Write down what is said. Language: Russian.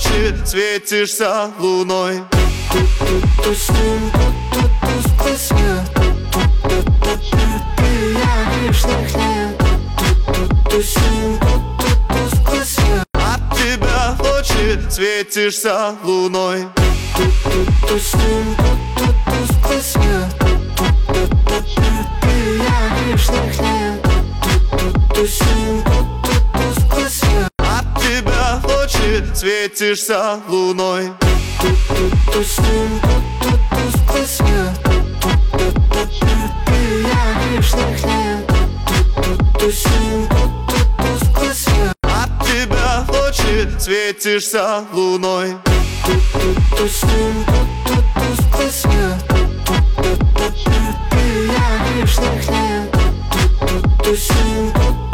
ночи светишься луной. От тебя в ночи светишься луной. От тебя в ночи светишься луной. От тебя в ночи светишься луной. Тусим,